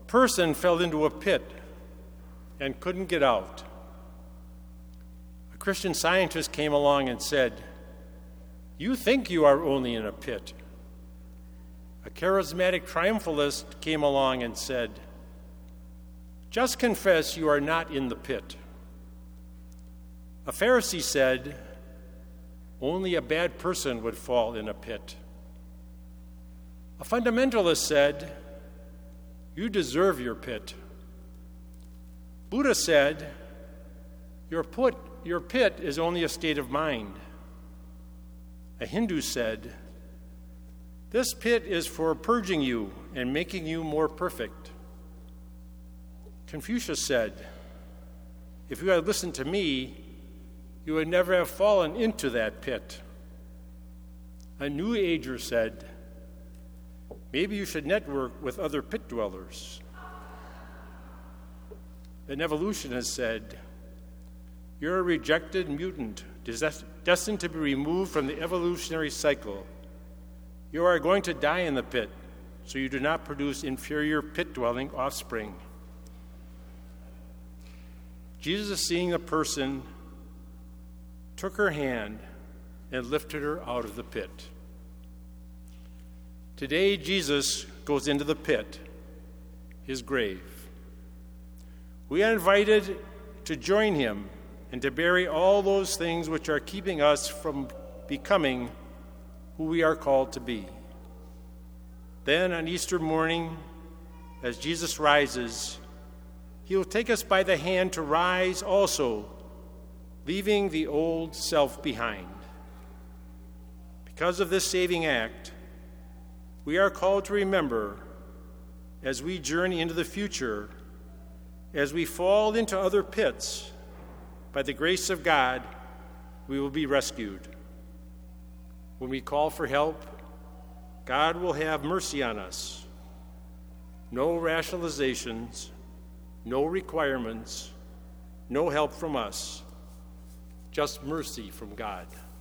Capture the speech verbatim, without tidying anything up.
person fell into a pit and couldn't get out. A Christian Scientist came along and said, "You think you are only in a pit." A charismatic triumphalist came along and said, "Just confess you are not in the pit." A Pharisee said, "Only a bad person would fall in a pit." A fundamentalist said, "You deserve your pit." Buddha said, your, put, your pit is only a state of mind." A Hindu said, "This pit is for purging you and making you more perfect." Confucius said, "If you had listened to me, you would never have fallen into that pit." A New Ager said, "Maybe you should network with other pit dwellers." An evolutionist said, "You're a rejected mutant, destined to be removed from the evolutionary cycle. You are going to die in the pit, so you do not produce inferior pit-dwelling offspring." Jesus, seeing the person, took her hand and lifted her out of the pit. Today, Jesus goes into the pit, his grave. We are invited to join him and to bury all those things which are keeping us from becoming who we are called to be. Then on Easter morning, as Jesus rises, he will take us by the hand to rise also, leaving the old self behind. Because of this saving act, we are called to remember, as we journey into the future, as we fall into other pits, by the grace of God, we will be rescued. When we call for help, God will have mercy on us. No rationalizations, no requirements, no help from us, just mercy from God.